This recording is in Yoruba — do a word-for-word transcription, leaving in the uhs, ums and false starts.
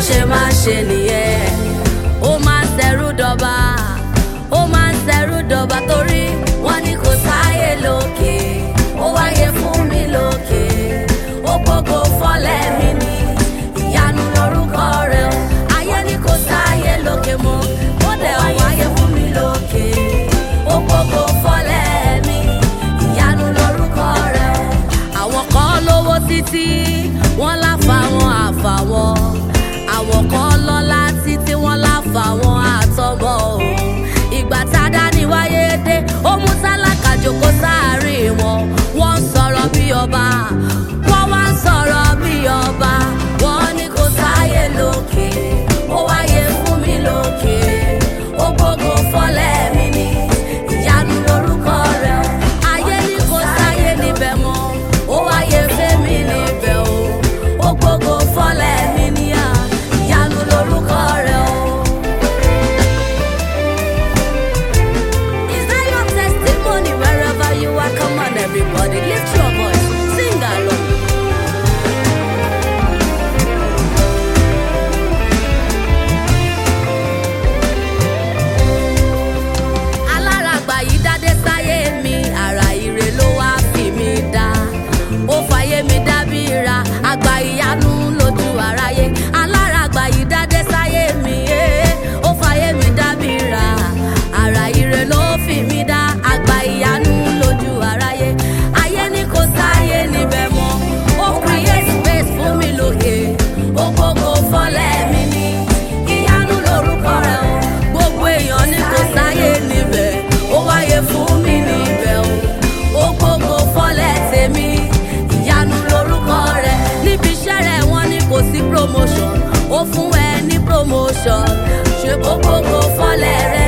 ṣe máa ṣe nìyẹn. Ó máa ń ṣẹrú dọba, ó máa ń ṣẹrú dọba torí wọ́n ní kò sáyé lókè, ó wáyé fún mi lókè. Ó gbogbo fọ́lẹ̀ mi ní ìyanu lórúkọ rẹ̀ o. Ayé ní kò sáyé lókè mọ́, ó dẹ̀ wáyé fún mi lókè. Ó gbogbo fọ́lẹ̀ mi, ìyanu lórúkọ rẹ̀ o. Àwọn kan lówó títí wọ́n láfa wọn àfà wọn, àwọn kan lọ́lá títí wọ́n láfa wọn àtọmọ o. Ìgbà tá a dá ní wáyé dé, ó mú tálákà jókòó sáàárín wọn. Wọ́n ń sọ̀rọ̀ bí ọba, wọ́n wá ń sọ̀rọ̀ bí ọba. Wọ́n ní kò sáyé lókè, ó wáyé fún mi lókè. Ó gbogbo fọ́lẹ̀ mi ní ìyanu lórúkọ rẹ̀ o. Ayé ní kò sáyé níbẹ̀ mọ́, ó wáyé fẹ́mi níbẹ̀ o. Ó gbogbo fọ́lẹ̀ mi ní ìyanu lórúkọ rẹ̀ o. Is that your testimony wherever you are? Come on everybody, lift your voice, sing along. Aláràgbà yìí dádé sáyé mi, àrà ire ló wá fi mi dá. Ó fàyè mi dábìra, àgbà ìyanu lójú aráyé. Aláràgbà yìí dádé sáyé mi, eh, ó fàyè mi dábìra, àrà ire ló fi mi dá. Àgbà ìyanu lójú aráyé. Ayé ní kò sáyé níbẹ̀ mọ́, ó create space fún mi lókè. Ó gbogbo fọ́lẹ̀ mi ní ìyanu lórúkọ rẹ̀ o. Gbogbo èèyàn ní kò sáyé níbẹ̀, ó wáyé fún mi níbẹ̀ o. Ó gbogbo fọ́lẹ̀ tèmi, ìyanu lórúkọ rẹ̀. Níbi iṣẹ́ rẹ̀ wọ́n ní kò sí promotion, ó fún ẹ ní promotion. Ṣé gbogbo fọ́lẹ̀ rẹ̀